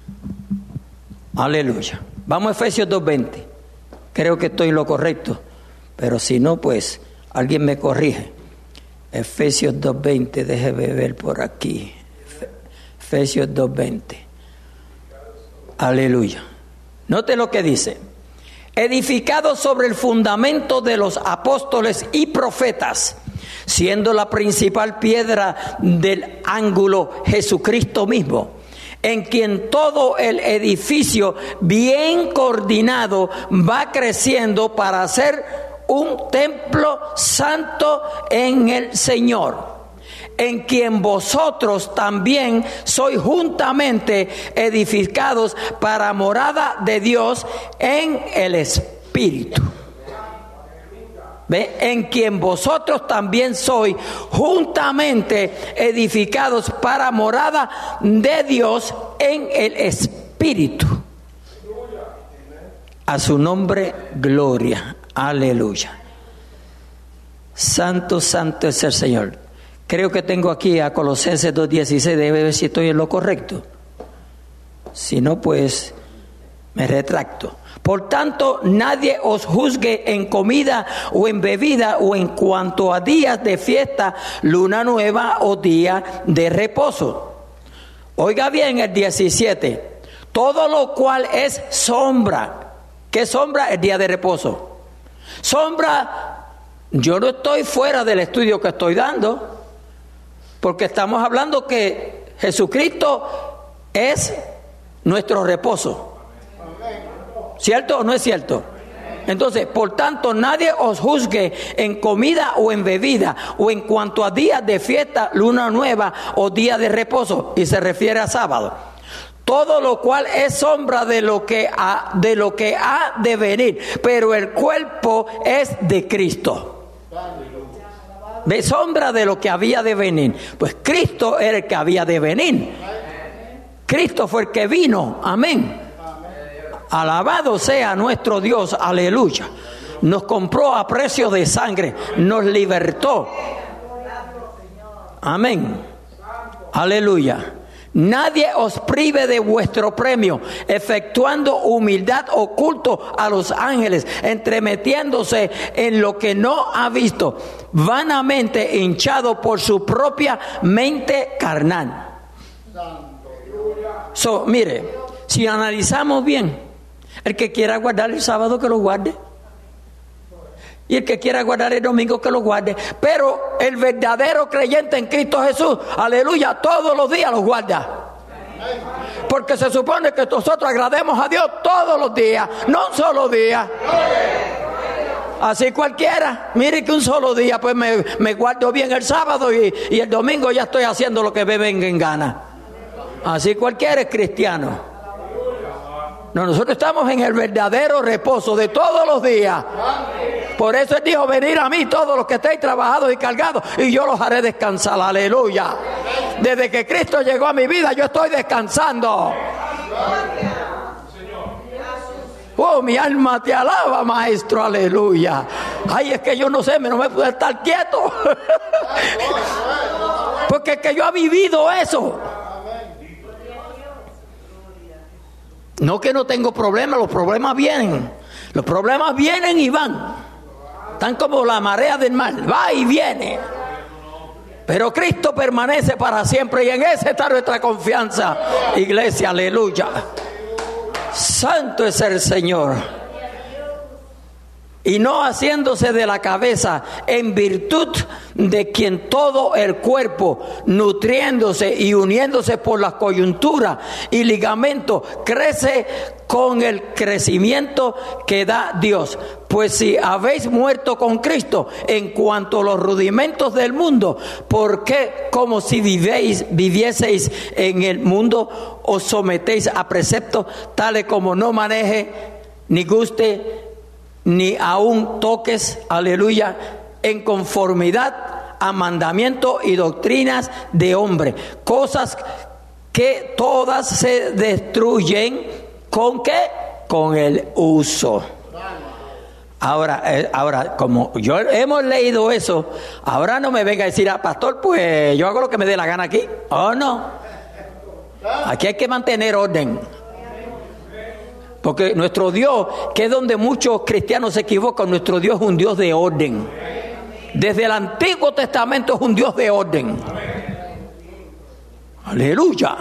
Aleluya. Vamos a Efesios 2:20. Creo que estoy en lo correcto, pero si no, pues alguien me corrige. Efesios 2:20, déjeme ver por aquí. Efesios 2:20. Aleluya. Note lo que dice. Edificado sobre el fundamento de los apóstoles y profetas, siendo la principal piedra del ángulo Jesucristo mismo, en quien todo el edificio bien coordinado va creciendo para ser un templo santo en el Señor, en quien vosotros también sois juntamente edificados para morada de Dios en el Espíritu. ¿Ve? En quien vosotros también sois juntamente edificados para morada de Dios en el Espíritu. A su nombre, gloria. Aleluya. Santo, santo es el Señor. Creo que tengo aquí a Colosenses 2:16. Debe ver si estoy en lo correcto. Si no, pues me retracto. Por tanto, nadie os juzgue en comida o en bebida o en cuanto a días de fiesta, luna nueva o día de reposo. Oiga bien el 17. Todo lo cual es sombra. ¿Qué sombra? El día de reposo. Sombra, yo no estoy fuera del estudio que estoy dando, porque estamos hablando que Jesucristo es nuestro reposo. ¿Cierto o no es cierto? Entonces, por tanto, nadie os juzgue en comida o en bebida, o en cuanto a días de fiesta, luna nueva o día de reposo, y se refiere a sábado. Todo lo cual es sombra de lo que ha de venir, pero el cuerpo es de Cristo. ¿Ve? Sombra de lo que había de venir. Pues Cristo era el que había de venir. Cristo fue el que vino. Amén. Alabado sea nuestro Dios. Aleluya. Nos compró a precio de sangre. Nos libertó. Amén. Aleluya. Nadie os prive de vuestro premio, efectuando humildad o culto a los ángeles, entremetiéndose en lo que no ha visto, vanamente hinchado por su propia mente carnal. Mire, si analizamos bien, el que quiera guardar el sábado que lo guarde, y el que quiera guardar el domingo que lo guarde. Pero el verdadero creyente en Cristo Jesús, aleluya, todos los días los guarda. Porque se supone que nosotros agrademos a Dios todos los días, no un solo día. Así cualquiera, mire que un solo día pues me guardo bien el sábado y el domingo ya estoy haciendo lo que me venga en gana. Así cualquiera es cristiano. No, nosotros estamos en el verdadero reposo de todos los días. Por eso Él dijo, venid a mí todos los que estéis trabajados y cargados, y yo los haré descansar. Aleluya. Desde que Cristo llegó a mi vida, yo estoy descansando. Oh, mi alma te alaba, maestro. Aleluya. Ay, es que yo no sé, no me puedo estar quieto. Porque es que yo he vivido eso. No que no tengo problemas, los problemas vienen. Los problemas vienen y van. Están como la marea del mar, va y viene. Pero Cristo permanece para siempre y en ese está nuestra confianza. Iglesia, aleluya. Santo es el Señor. Y no haciéndose de la cabeza, en virtud de quien todo el cuerpo, nutriéndose y uniéndose por las coyunturas y ligamentos, crece con el crecimiento que da Dios. Pues si habéis muerto con Cristo en cuanto a los rudimentos del mundo, ¿por qué, como si vivieseis en el mundo, os sometéis a preceptos tales como no maneje, ni guste, ni aún toques, aleluya, en conformidad a mandamientos y doctrinas de hombre, cosas que todas se destruyen? ¿Con qué? Con el uso. Ahora, como hemos leído eso, ahora no me venga a decir, pastor, pues yo hago lo que me dé la gana aquí. Oh, no. Aquí hay que mantener orden. Porque nuestro Dios, que es donde muchos cristianos se equivocan, nuestro Dios es un Dios de orden. Desde el Antiguo Testamento es un Dios de orden. Aleluya.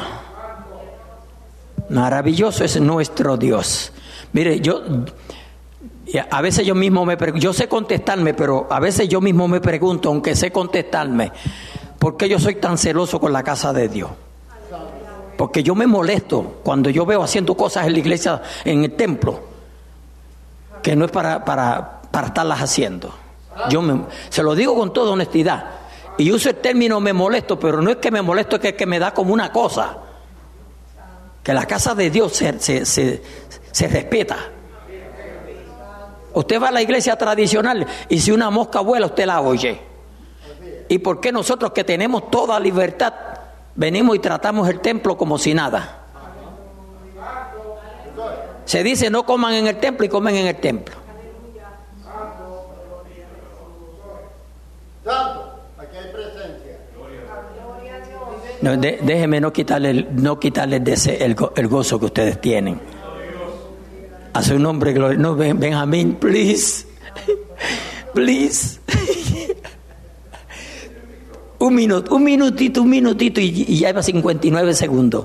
Maravilloso es nuestro Dios. Mire, a veces yo mismo yo sé contestarme, pero a veces yo mismo me pregunto, aunque sé contestarme, ¿por qué yo soy tan celoso con la casa de Dios? Porque yo me molesto cuando yo veo haciendo cosas en la iglesia, en el templo, que no es para estarlas haciendo. Se lo digo con toda honestidad. Y uso el término me molesto, pero no es que me molesto, es que me da como una cosa. Que la casa de Dios se respeta. Usted va a la iglesia tradicional y si una mosca vuela, usted la oye. ¿Y por qué nosotros, que tenemos toda libertad, venimos y tratamos el templo como si nada? Se dice no coman en el templo y comen en el templo. No, déjeme no quitarles de ese el gozo que ustedes tienen. A su nombre, gloria. No, Benjamín, please. Please. Un minutito y ya va 59 segundos.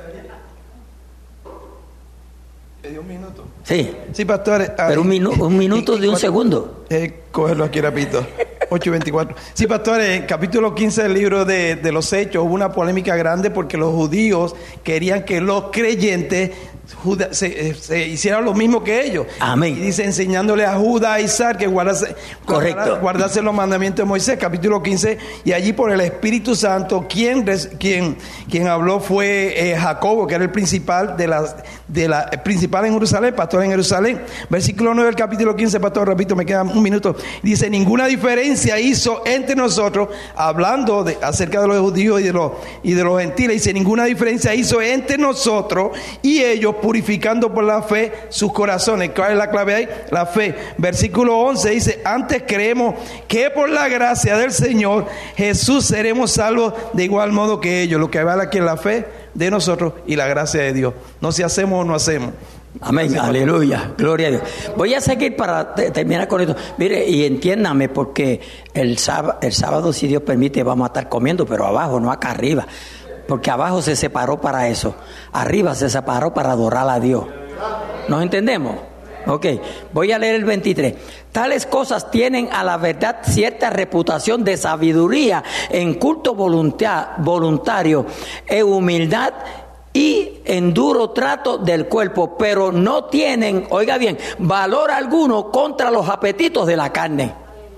¿Me dio un minuto? Sí. Sí, pastor. Pero un minuto de un segundo. Cógelo aquí, rapidito. 8:24. Sí, pastor, en capítulo 15 del libro de los Hechos hubo una polémica grande porque los judíos querían que los creyentes se hicieran lo mismo que ellos. Amén. Y dice, enseñándole a judaizar, que guardase los mandamientos de Moisés, capítulo 15, y allí por el Espíritu Santo, quien habló fue Jacobo, que era el principal principal en Jerusalén, pastor en Jerusalén. Versículo 9 del capítulo 15, pastor, repito, me queda un minuto. Dice, ninguna diferencia hizo entre nosotros, hablando acerca de los judíos y de los gentiles, dice, ninguna diferencia hizo entre nosotros y ellos, purificando por la fe sus corazones. ¿Cuál es la clave ahí? La fe. Versículo 11 dice, antes creemos que por la gracia del Señor Jesús seremos salvos de igual modo que ellos. Lo que vale aquí es la fe de nosotros y la gracia de Dios. No si hacemos o no hacemos. Amén, gracias, aleluya, gloria a Dios. Voy a seguir para terminar con esto. Mire, y entiéndame, porque el sábado, si Dios permite, vamos a estar comiendo, pero abajo, no acá arriba. Porque abajo se separó para eso, arriba se separó para adorar a Dios. ¿Nos entendemos? Ok, voy a leer el 23. Tales cosas tienen a la verdad cierta reputación de sabiduría en culto voluntario, en humildad y en duro trato del cuerpo, pero no tienen, oiga bien, valor alguno contra los apetitos de la carne.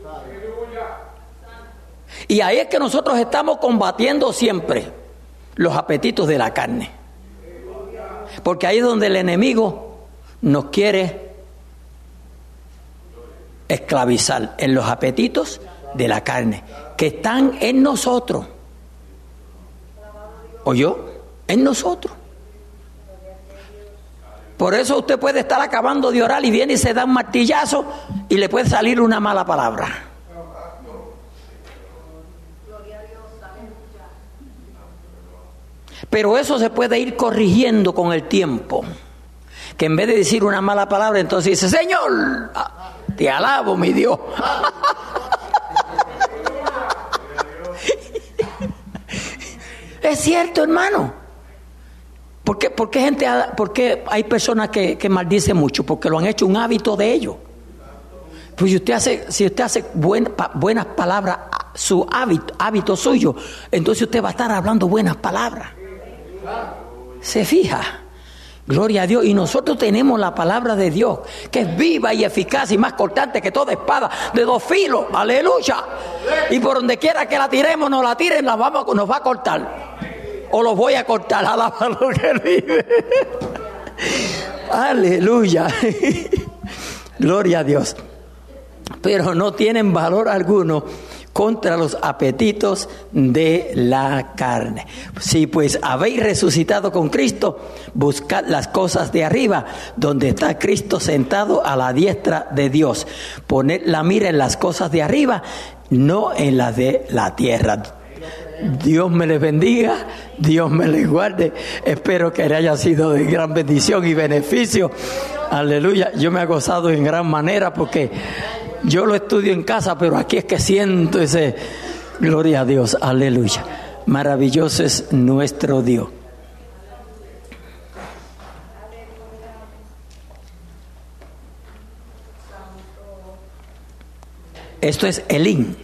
Y ahí es que nosotros estamos combatiendo siempre los apetitos de la carne, porque ahí es donde el enemigo nos quiere esclavizar, en los apetitos de la carne que están en nosotros. ¿Oyó? En nosotros. Por eso usted puede estar acabando de orar y viene y se da un martillazo y le puede salir una mala palabra. Pero eso se puede ir corrigiendo con el tiempo. Que en vez de decir una mala palabra, entonces dice, Señor, te alabo, mi Dios. Es cierto, hermano. ¿Por qué hay personas que maldicen mucho? Porque lo han hecho un hábito de ellos. Pues si usted hace buenas palabras, su hábito suyo, entonces usted va a estar hablando buenas palabras. ¿Se fija? Gloria a Dios. Y nosotros tenemos la palabra de Dios, que es viva y eficaz y más cortante que toda espada de 2 filos. Aleluya. Y por donde quiera que la tiremos, nos la tiren, nos va a cortar. O los voy a cortar. Alaba lo que vive. Aleluya. Gloria a Dios. Pero no tienen valor alguno contra los apetitos de la carne. Si pues habéis resucitado con Cristo, buscad las cosas de arriba, donde está Cristo sentado a la diestra de Dios. Poned la mira en las cosas de arriba, no en las de la tierra. Dios me les bendiga, Dios me les guarde. Espero que le haya sido de gran bendición y beneficio. Aleluya. Yo me he gozado en gran manera porque yo lo estudio en casa, pero aquí es que siento ese, gloria a Dios, aleluya. Maravilloso es nuestro Dios. Esto es Elén,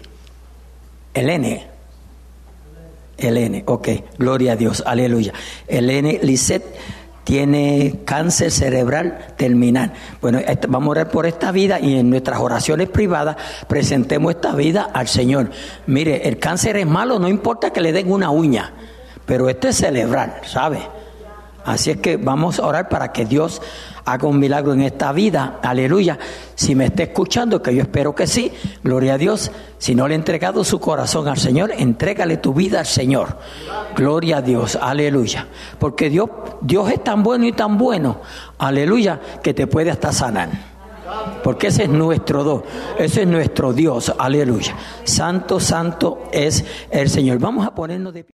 ok, gloria a Dios, aleluya. Elene Lisset tiene cáncer cerebral terminal. Bueno, vamos a orar por esta vida y en nuestras oraciones privadas presentemos esta vida al Señor. Mire, el cáncer es malo, no importa que le den una uña, pero este es cerebral, ¿sabe? Así es que vamos a orar para que Dios haga un milagro en esta vida, aleluya. Si me está escuchando, que yo espero que sí, gloria a Dios. Si no le ha entregado su corazón al Señor, entrégale tu vida al Señor, gloria a Dios, aleluya. Porque Dios es tan bueno y tan bueno, aleluya, que te puede hasta sanar. Porque ese es nuestro Dios, ese es nuestro Dios, aleluya. Santo, santo es el Señor. Vamos a ponernos de pie.